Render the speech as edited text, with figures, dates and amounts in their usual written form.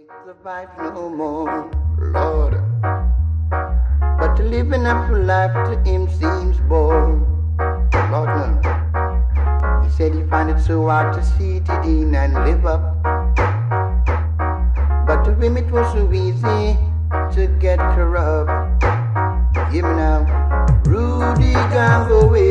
survive no more, Lord. But living up life to him seems bored, Lord no. He said he find it so hard to see it in and live up. But to him it was so easy to get corrupt. Hear me now, Rudy can't go away.